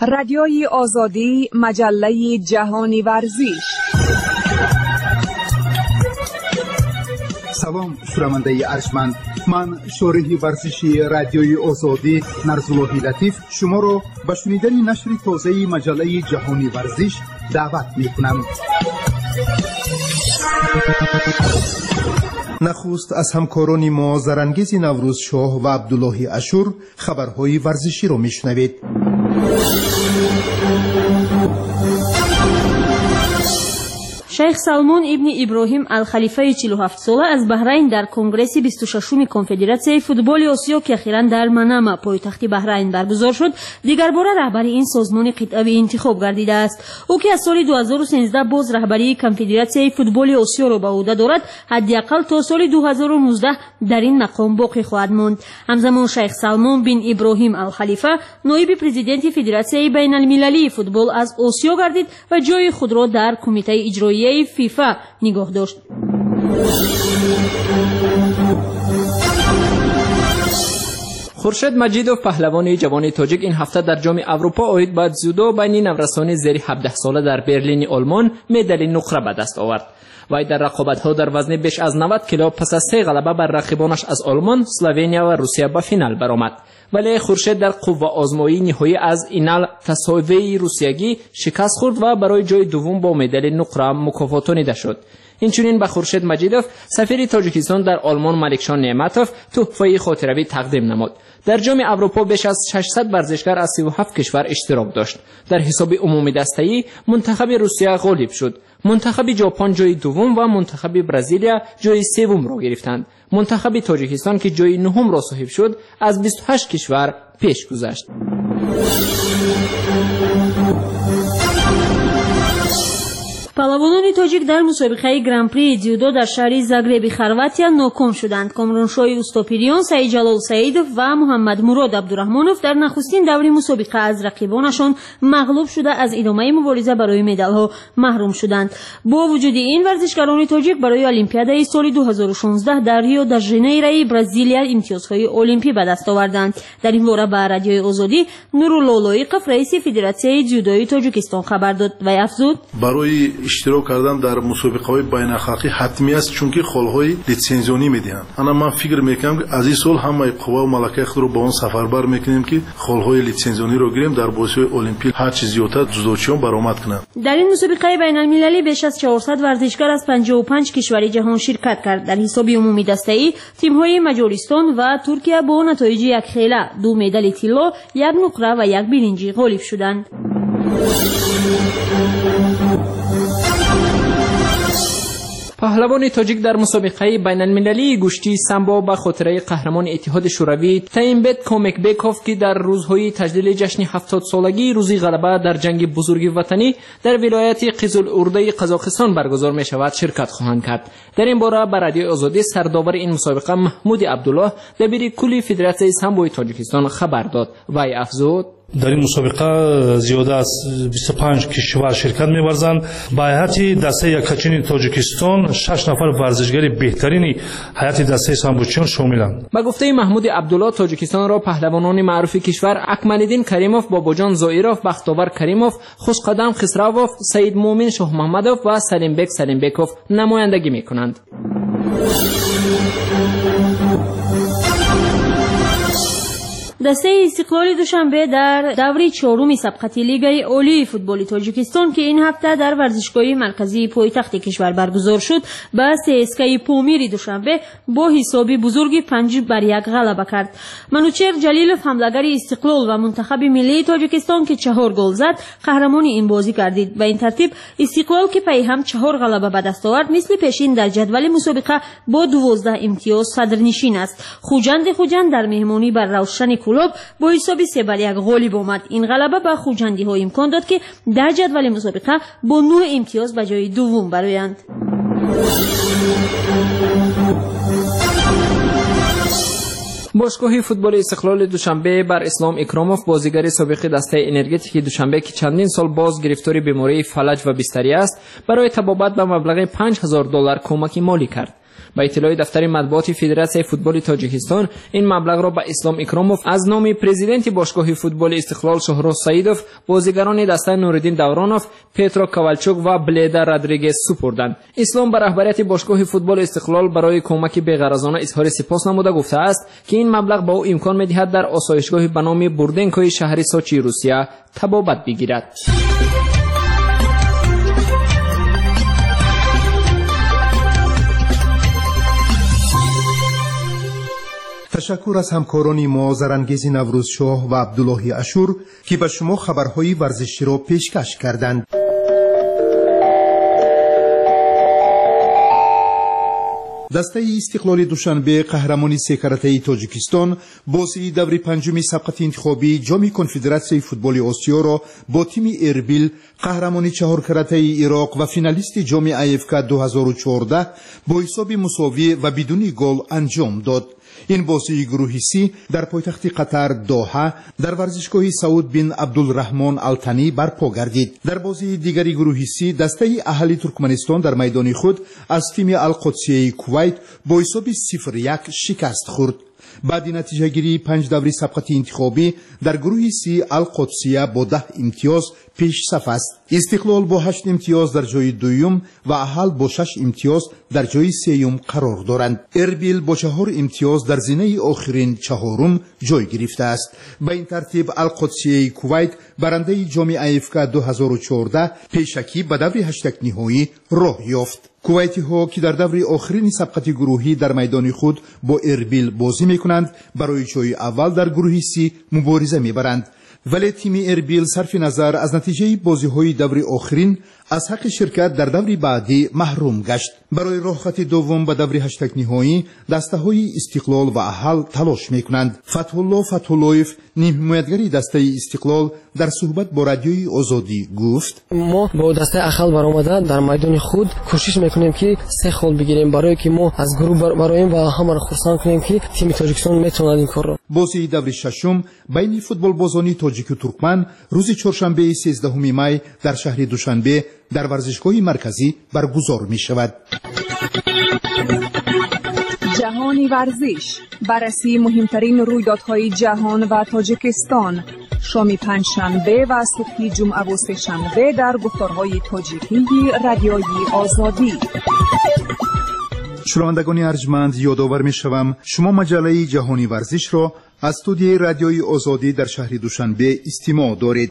رادیوی آزادی، مجله جهانی ورزش. سلام شنونده ارجمند، من شارح ورزشی رادیوی آزادی نرزاللهی لطیف شما را به شنیدن نشر تازه مجله جهانی ورزش دعوت می‌کنم. نخست از همکاران ما زرانگیز نوروز شاه و عبدالله اشور خبرهای ورزشی را میشنوید. شیخ سلمان ابن ابراهیم الخلیفه 47 ساله از بحرین در کنگرس 26 کنفدراسیای فوتبال آسیا که اخیراً در مناما پایتخت بحرین برگزار شد دیگر بار رهبری این سازمان قطعی انتخاب گردیده است. او که از سال 2013 باز رهبری کنفدراسیای فوتبال آسیا را به عهده دارد، حداقل تا سال 2019 در این مقام باقی خواهد ماند. همزمان شیخ سلمان بن ابراهیم الخلیفه نایب پرزیدنت فدراسیای بین المللی فوتبال از آسیا گردید و جای خود را در کمیته اجرایی فیفا نگاه داشت. خورشید مجیدوف پهلوان جوان تاجیک این هفته در جام اروپا عاید به زودو بین نورسان زیر 17 ساله در برلین آلمان مدال نقره به دست آورد. وی در رقابت‌ها در وزن بیش از 90 کیلو پس از 3 غلبه بر رقیبانش از آلمان، اسلوونیا و روسیه به فینال برآمد. ولی خورشید در قوه آزمایی نهایی از اینال تساوی روسیگی شکست خورد و برای جای دوم با مدال نقره مکافاتانیده شد. اینچنین به خورشید مجیدوف سفیر تاجیکستان در آلمان ملکشان نعمتوف تحفه خاطروی تقدیم نمود. در جام اروپا بیش از 600 ورزشکار از 37 کشور اشتراک داشت. در حساب عمومی دسته‌ای منتخب روسیه غالب شد. منتخب ژاپن جای دوم و منتخب برزیلیا جای سوم را گرفتند. منتخب تاجیکستان که جای نهم را صاحب شد از 28 کشور پیش گذشت. پهلوانان تاجیک در مسابقه گران پری دیودو در شهر زاگرب خرواتیا ناکام شدند. کامرانشاه اوستاپیریان سعید جلال سعیدوف و محمد مراد عبدالرحمانوف در نخستین دوره مسابقه از رقیبانشان مغلوب شده از ادامه مبارزه برای مدال‌ها محروم شدند. با وجود این ورزشکاران تاجیک برای المپیادای سال 2016 در ریو د ژانیرو برزیلیا امتیازهای المپی به دست آوردند. در این باره به رادیوی آزادی نورالله‌لایقов رئیس فدراسیای جودوی تاجیکستان خبر داد و افزود: برای اشتراک کردن در مسابقه‌های بین‌المللی حتمی است چون که خالهای لیسانسیونی میدهند. انا من فکر میکنم که از این سال همه قوا و ملکه خود رو با اون سفربر میکنیم که خالهای لیسانسیونی رو گیریم در بازی‌های المپیک هر چیز زیادتر جودوچیان برآمد کنند. در این مسابقه بین‌المللی بیش از 400 ورزشکار از 55 کشور جهان شرکت کرد. در حساب عمومی دسته‌ای تیم‌های مجارستان و ترکیه با نتایج یک خیله، 2 مدال طلا، 1 نقره و 1 برنج غالب شدند. پهلوان تاجیک در مسابقه بین المللی گشتی سامبو به خاطره قهرمان اتحاد شوروی تایمبت کومکبکوف که در روزهای تجلیل جشن 70 سالگی روزی غلبه در جنگ بزرگ وطنی در ولایت قزل‌ارده قزاقستان برگزار می شود شرکت خواهند کرد. در این باره به رادیو آزادی سرداور این مسابقه محمود عبدالله دبیر کلی فدراسیای سامبو تاجیکستان خبر داد و افزود: در این مسابقه زیاده از 25 کشور شرکت می‌ورزند. به هیئت دسته یکچین تاجیکستان 6 نفر ورزشگر بهترین هیئت دسته سامبوچیان شاملند. با گفته محمود عبدالله تاجیکستان را پهلوانان معروف کشور اکمل‌الدین کریموف، باباجان زائیروف، بختاور کریموف، خوشقدم خسرووف، سید مومن شاه محمدوف و سلیمبک سلیمبکوف نمایندگی می‌کنند. دسته استقلال دوشنبه در دوره 4 سبقت لیگ عالی فوتبال تاجیکستان که این هفته در ورزشگاه مرکزی پایتخت کشور برگزار شد به CSKA پامیر دوشنبه با حساب بزرگی 5-1 غلبه کرد. منوچهر جلیلوف حمله‌گر استقلال و منتخب ملی تاجیکستان که 4 گل زد قهرمان این بازی گردید. به این ترتیب استقلال که پی هم 4 غلبه به دست آورد مثل پیشین در جدول مسابقه با 12 امتیاز صدرنشین است. خوجند در مهمانی بر روشن کلوب با حساب 3-1 غالب آمد. این غلبه به خوجندی ها امکان داد که در جدول مسابقه با 9 امتیاز به جای دوم برآیند. باشگاه فوتبال استقلال دوشنبه بر اسلام اکراموف بازیگر سابق دسته انرژتیک دوشنبه که چندین سال باز گرفتار بیماری فلج و بستری است برای طبابت به مبلغ $5000 کمک مالی کرد. با اطلاع دفتر مطبوعات فدراسیون فوتبال تاجیکستان این مبلغ را به اسلام اکراموف از نام پرزیدنت باشگاه فوتبال استقلال شهروز سعیدوف بازیگران دسته نوردین دورانوف، پترو کوالچوک و بلیدا رودریگز سپردند. اسلام به رهبریت باشگاه فوتبال استقلال برای کمک بی‌غرضانه اظهار سپاس نموده گفته است که این مبلغ به او امکان می‌دهد در آسایشگاه به نام بوردنکوی شهر سوچی روسیه تبابت بگیرد. تشکر از همکاران ما زرانگیز نوروزشاه و عبدالله اشور که به شما خبرهای ورزشی را پیشکش کردند. دسته استقلال دوشنبه قهرمانی سه کرته تاجیکستان بازی دوره پنجم سبقت انتخابی جام کنفدراسیون فوتبال آسیا را با تیم اربیل قهرمانی چهار کرته عراق و فینالیست جام ایفک 2014 با حساب مساوی و بدون گل انجام داد. این بازی گروهی سی در پایتخت قطر دوحه در ورزشگاه سعود بن عبدالرحمن التنی برپا گردید. در بازی دیگری گروهی سی دسته اهلی ترکمنستان در میدان خود از تیم القدسیه کویت با حساب 0-1 شکست خورد. بعد نتیجه گیری 5 دوره سبقت انتخابی در گروه سی القدسیه با 10 امتیاز پیش صف است. استقلال با 8 امتیاز در جای دوم و اهل با 6 امتیاز در جای سوم قرار دارند. اربیل با 4 امتیاز در زینه آخرین چهارم جای گرفته است. به این ترتیب القدسیه کویت برنده جام ایفک 2014 پیشکی به دور هشتگ نهایی راه یافت. کویتی ها که در دور آخرین سبقت گروهی در میدان خود با اربیل بازی میکنند برای جای اول در گروه سی مبارزه میبرند. ولی تیم اربیل صرف نظر از نتیجه بازی های دور آخرین از حق شرکت در دور بعدی محروم گشت. برای راه خط دوم به دور هشتگ نهایی دسته های استقلال و اهل تلاش میکنند. فتحالله فتحاللهیف نیم حمایتگری دسته استقلال در صحبت با رادیوی آزادی گفت: ما با دسته اهل برآمده در میدان خود کوشش میکنیم که 3 گل بگیریم برای که ما از گروه برایم و همه را خرسند کنیم که تیم تاجیکستان میتواند این کار را. بازی دور ششم بین فوتبال بازانی تاجیک و ترکمن روز چهارشنبه 13 می در شهر دوشنبه در ورزشگاه مرکزی برگزار می شود. جهانی ورزش، بررسی مهمترین رویدادهای جهان و تاجیکستان، شام پنجشنبه و صبح جمعه و سه‌شنبه در گفتارهای تاجیکی رادیوی آزادی. شنوندگان ارجمند، یادآور می‌شوم شما مجله جهانی ورزش را از استودیوی رادیوی آزادی در شهر دوشنبه استماع دارید.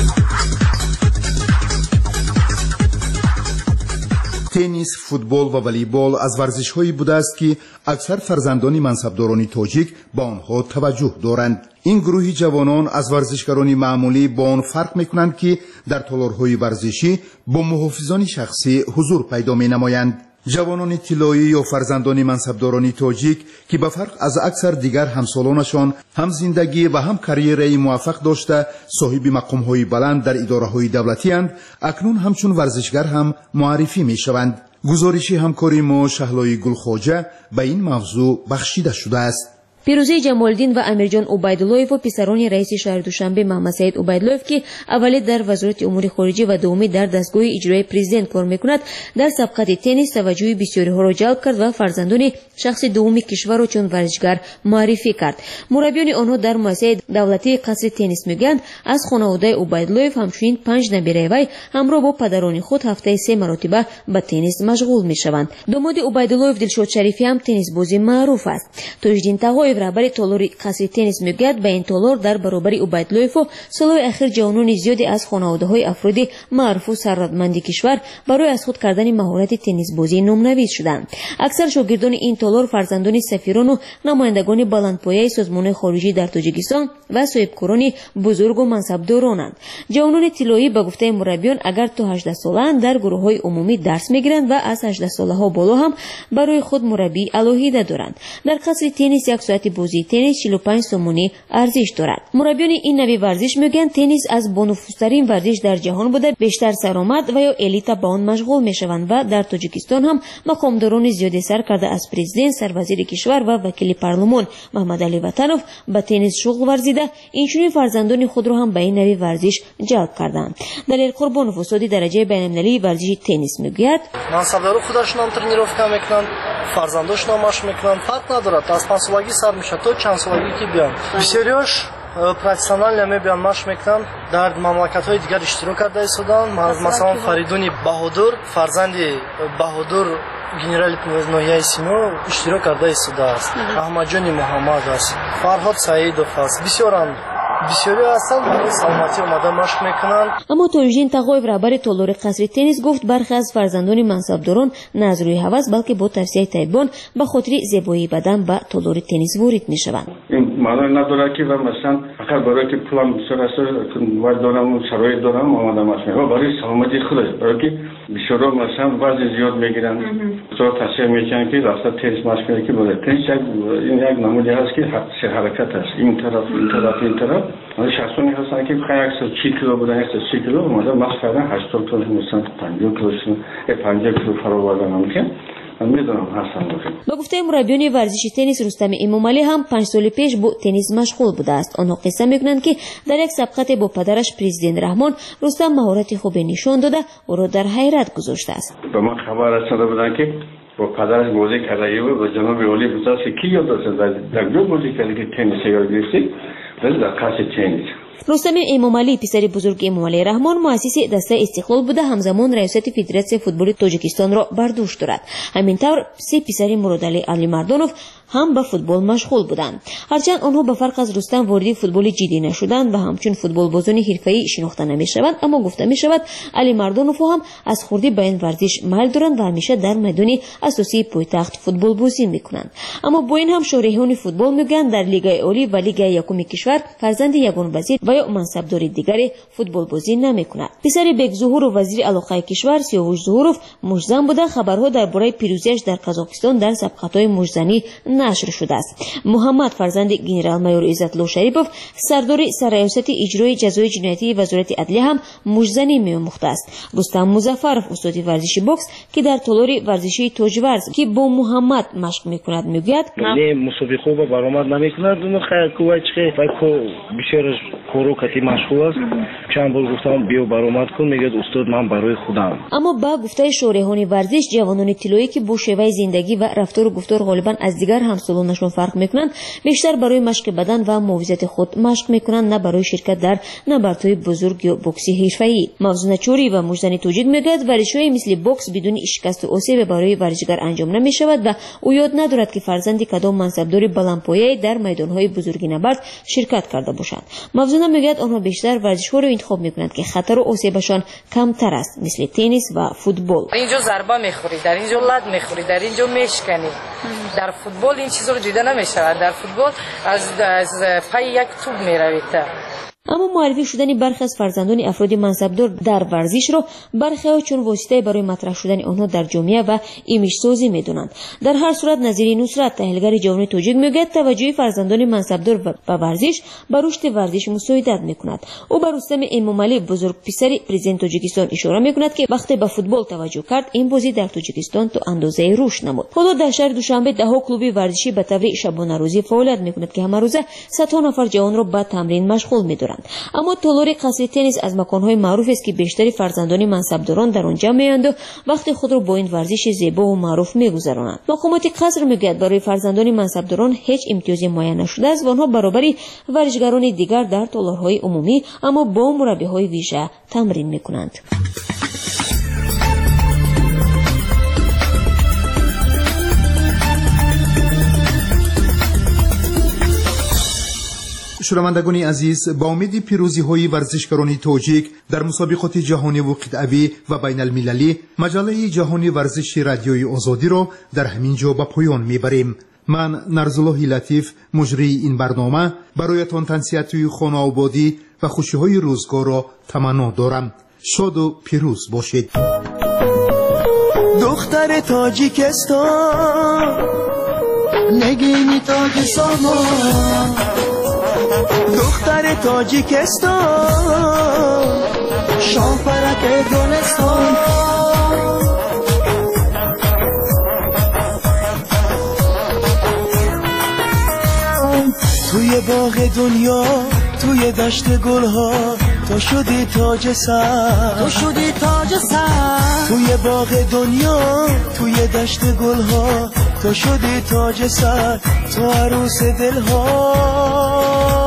تنیس، فوتبال و والیبال از ورزش‌هایی بوده است که اکثر فرزندان منصبداران تاجیک با آنها توجه دارند. این گروه جوانان از ورزشکاران معمولی با آن فرق می‌کنند که در تالارهای ورزشی با محافظان شخصی حضور پیدا می‌نمایند. جوانان طلایی یا فرزندان منصبداران تاجیک که به فرق از اکثر دیگر همسالانشان هم زندگی و هم کاریری موفق داشته صاحب مقام‌های بلند در اداره‌های دولتی اند، اکنون همچون ورزشگر هم معرفی می‌شوند. گزارش همکاری ما شهلای گلخواجه به این موضوع بخشیده شده است. پیروزی جمالدین و امیرجان عبیداللهیف و پسران رئیس شهر دوشنبه محمد سعید عبیداللهیف که اولی در وزارت امور خارجه و دومی در دستگاه اجرایی پرزیدنت کار میکند در سبقت تنیس توجه بسیاری ها را جلب کرد و فرزندان شخص دوم کشور را چون ورزشگر معرفی کرد. مربیان آنها در مؤسسه دولتی قصر تنیس میگویند از خانواده عبیداللهیف همچنین 5 نبیره وی همراه با پدران خود هفته 3 مرتبه به تنیس مشغول میشوند. داماد عبیداللهیف دلشاد شریفی هم تنیس بازی معروف است. تاجدین تقویف رهبر تالار قصر تنیس میگوید به این تالار در برابر عبیداللهیف و سالهای اخیر جوانان زیادی از خانواده‌های افراد معروف و ثروتمند کشور برای از خود کردن مهارت تنیس بازی نام‌نویس شدند. اکثر شاگردان این تالار فرزندان سفیران و نمایندگان بلندپایه سازمان خارجی در تاجیکستان و صاحبکاران بزرگ و منصبدارانند. جوانان طلایی به گفته مربیان اگر تا 18 ساله‌اند در گروه‌های عمومی درس می‌گیرند و از 18 ساله‌ها بالا هم برای خود مربی الهیده دارند. در قصر تنیس یک ساعت بازی تنیس 45 سومونی ارزش دارد. مربیان این نوع ورزش میگن تنیس از بانفوذترین ورزش در جهان بوده، بیشتر سرآمد و یا الیت با آن مشغول میشوند و در تاجیکستان هم مقامداران زیادی سر کرده از پرزیدنت، سروزیر کشور و وکیل پارلمان محمد علی وطنوف به تنیس شغل ورزیده، اینچنین فرزندان خود را هم به این نوع ورزش جلب کردند. دلیل قربانوف استاد درجه بین‌المللی ورزش تنیس میگوید منصبداران خودشون هم ترنیروفکا میکنند фарзандошона машқ мекунанд. Фарқ надорад, аз 5 солагӣ сар мешавад то чанд солагӣ ки биям. Бисёриёш профессионал мебиям машқ мекунанд. Дар мамлакатҳои дигар иштирок карда истоданд. Масалан Фаридуни Баҳодур, фарзанди Баҳодур генерали ноҳияи Симо иштирок карда истодааст. Аҳмадҷони Муҳаммад аст, Фарҳод Саидов аст. бисёре ҳастанд, барои саломатӣ омада машқ мекунанд. аммо Тоҷдин Тағоев, раҳбари толори қасри теннис, гуфт бархе аз фарзандони мансабдорон на аз рӯи ҳавас, балки бо тавсияи тайбон ба хотири зебоии бадан ба толори теннис ворид мешаванд. ин маънои надорад ки масалан фақат барое ки пулам бисёраст вай дорам шароит дорам омада машқ мекунам, барои саломатии худаш, барое ки бисёро масалан вазни зиёд мегиранд, бисёро тавсия мекунанд ки рафта теннис машқ кунад ки бояд. Теннис як намуди ҳаст ки серҳаракат аст, ин тараф ин тараф. شخصانی هستن که 140 کیلو بودن 130 کیلو اومده مشق کردن 80 کیلو مثلا 50 کیلو 50 کیلو فرا آوردن ممکن من میدونم هستن. با گفته مربیان ورزشی تنیس رستم امامعلی هم 5 سال پیش با تنیس مشغول بوده است. آنها قصه میکنند که در یک سبقت با پدرش پرزیدنت رحمان رستم مهارت خوبی نشان داده او را در حیرت گذاشته است. به من خبر رسیده بودن که با پدرش بازی کرده و با جناب علی بوده که یاد داشته در دو بازی کرده که تنیس یاد گرفته در کلاس تنیس. رستم امامعلی پسر بزرگ امامعلی رحمان مؤسس دسته استقلال بوده، همزمان ریاست فدراسیون فوتبال تاجیکستان را بر دوش دارد. همینطور سه پسر مرادعلی علیمردانوف هم به فوتبال مشغول بودند. هرچند آنها به فرق از رستم وارد فوتبال جدی نشدند و همچون فوتبال بازان حرفه‌ای شناخته نمی‌شوند، اما گفته می‌شود علیمردانوف هم از خردی به این ورزش میل دارند و همیشه در میدان اساسی پایتخت فوتبال بازی می‌کنند. اما با این هم شارحان فوتبال میگن در لیگ عالی و لیگ یکم کشور فرزند یگان وزیر و یا منصبدار دیگری فوتبال بازی نمی‌کند. پسر بیگ ظهور و وزیر علاقه کشور سیاوش ظهورов مجزم بوده. خبرها درباره پیروزیش در قزاقستان در سبقت‌های مجزنی نشر شده است. محمد فرزند گنرال مایور عزت‌الله شریفov سردار سرریاست اجرای جزای جنایتی وزارت عدلیه هم مجزنی می‌آموخته است. رستم مظفرov استاد ورزشی بوکس که در تالار ورزشی تاجورز که با محمد مشق می‌کند میگوید نه مسابقه خوب برآمد نمی‌کند اون کوچه فکر بسیار کروکتی مشغول است. چند بار گفتم بیا برآمد کن میگه استاد من برای خودم. اما با گفته شارحان ورزش جوانان طلایی که با شیوه زندگی و رفتار و گفتار غالبا از دیگر همسالانشون فرق میکنند، بیشتر برای مشق بدن و محافظت خود مشق میکنند، نه برای شرکت در نبردهای بزرگ یا بوکسی حرفه‌ای. موزون چوری و مجدنی توجید میگوید ورزش‌های مثل بوکس بدون شکست و آسیب برای ورزشگر انجام نمیشود و او یاد ندارد که فرزند کدام منصبدار بلندپایه‌ای در میدان‌های بزرگ نبرد شرکت کرده باشد. موزون میگوید آنها بیشتر ورزش‌ها را انتخاب میکنند که خطر و آسیبشان کمتر است، مثل تنیس و فوتبال. اینجا ضربه میخوری، در اینجا لد میخوری، در اینجا میشکنی. در فوتبال این چیزا رو دیده نمیشود. در فوتبال از پای یک توپ میروید. اما معرفی شدن برخی از فرزندان افراد منصبدار در ورزش را برخی‌ها چون واسطه برای مطرح شدن آنها در جامعه و ایمیج سازی می‌دانند. در هر صورت نظیر نصرت تحلیلگر جوان تاجیک میگوید توجه فرزندان منصبدار به ورزش به رشد ورزش مساعدت می‌کند. او بر رستم امامعلی بزرگ پسر پرزیدنت تاجیکستان اشاره می‌کند که وقتی به فوتبال توجه کرد این بازی در تاجیکستان تا اندازه رشد نمود. حالا در شهر دوشنبه ده‌ها کلوب ورزشی به طور شبانه روزی فعالیت می‌کند که همه روزه صدها نفر جوان را به تمرین مشغول می‌دارند. اما تالار قصر تنیس از مکان‌های معروف است که بیشتر فرزندان منصبداران در آنجا می‌آیند و وقت خود را با این ورزش زیبا و معروف می‌گذرانند. مقامات قصر می‌گوید برای فرزندان منصبداران هیچ امتیازی معین نشده است و آنها برابری ورزشگران دیگر در تالارهای عمومی اما با مربی‌های ویژه تمرین می‌کنند. شنوندگان عزیز، با امید پیروزی های ورزشکاران تاجیک در مسابقات جهانی و قطعی و بین المللی، مجله جهانی ورزش رادیوی آزادی را در همین جا به پایان میبریم. من نرزالله لطیف مجری این برنامه برایتان تنصیحات خانه آبادی و خوشی های روزگار را تمنا دارم. شاد و پیروز باشید. دختر تاجیکستان نگینی تاج سامان، دختر تاجیکستان شاپرک گلستان، توی باغ دنیا توی دشت گلها تو شدی تاج سر، تو شدی تاج سر، توی باغ دنیا توی دشت گلها تو شدی تاج سر، تو عروس دلها.